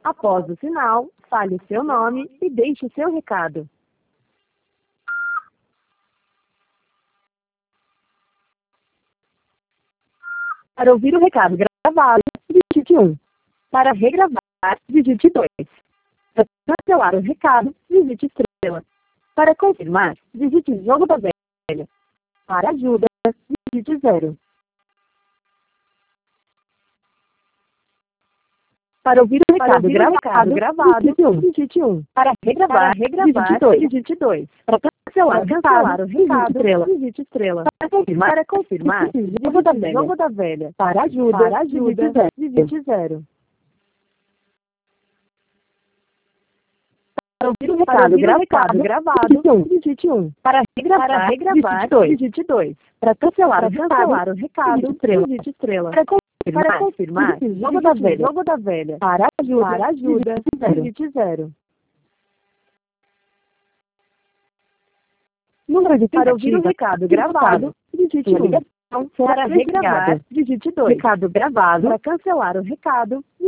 Após o sinal, fale o seu nome e deixe o seu recado. Para ouvir o recado gravado, digite 1. Para regravar, digite 2. Para cancelar o recado, digite estrela. Para confirmar, digite jogo da velha. Para ajuda, digite 0. Para ouvir o recado gravado, digite 1. Para regravar, digite 2. Para cancelar o recado, digite estrela. Para confirmar, digite jogo da velha. Para ajuda, digite 0. Para ouvir o recado gravado, digite 1. Para regravar, digite 2. Para cancelar o recado, digite estrela. Para confirmar, jogo da velha. Para ajuda, digite 0. Número de para ouvir o recado gravado, digite 1. Para regravar, digite 2. Recado gravado. Para cancelar o recado,